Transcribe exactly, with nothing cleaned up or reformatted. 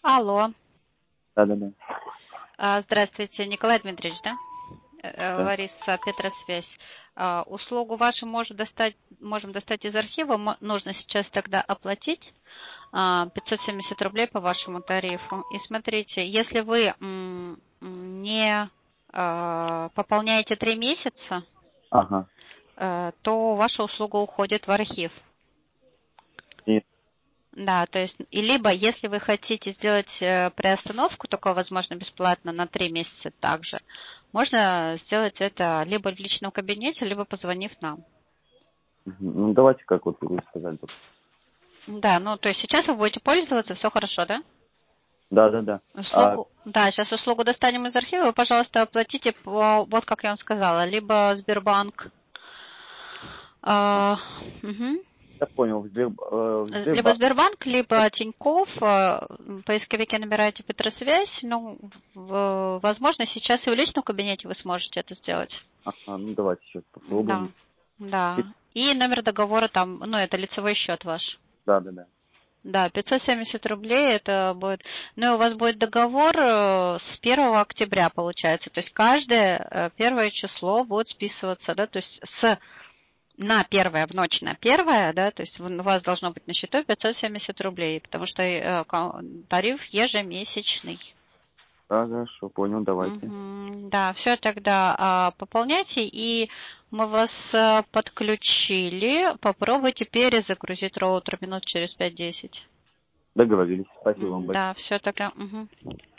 Алло. Да-да-да. А, Здравствуйте, Николай Дмитриевич, да? Э, Да. Лариса, Петросвязь. А, Услугу вашу можно достать, можем достать из архива. Мо- Нужно сейчас тогда оплатить а, пятьсот семьдесят рублей по вашему тарифу. И смотрите, если вы м, м, не а, пополняете три месяца, Ага. э, то ваша услуга уходит в архив. И, Да, то есть, и либо, если вы хотите сделать э, приостановку, такое возможно бесплатно на три месяца также, можно сделать это либо в личном кабинете, либо позвонив нам. мгм. Ну, давайте, как вот вы сказали. Да, ну, то есть сейчас вы будете пользоваться, все хорошо, да? Да-да-да. А, Услугу, да, сейчас услугу достанем из архива, вы, пожалуйста, оплатите по, вот как я вам сказала, либо Сбербанк, а, мгм. я понял, в, Сбер, э, в Либо Сбербанк. Сбербанк, либо Тинькофф. э, В поисковике набираете Петросвязь. Ну, в- возможно, сейчас и в личном кабинете вы сможете это сделать. Ага, ну давайте сейчас попробуем. Да, да. И номер договора там, ну, это лицевой счет ваш. Да-да-да. Да, пятьсот семьдесят рублей это будет. Ну, и у вас будет договор э, с первого октября, получается. То есть каждое э, первое число будет списываться, да, то есть с на первое, в ночь на первое, да, то есть у вас должно быть на счету пятьсот семьдесят рублей, потому что э, ка- тариф ежемесячный. Да, хорошо, понял, давайте. Мгм, да, все тогда а, пополняйте, и мы вас а, подключили. Попробуйте перезагрузить роутер минут через пять-десять. Договорились. Спасибо вам М, большое. Да, все тогда. Мгм.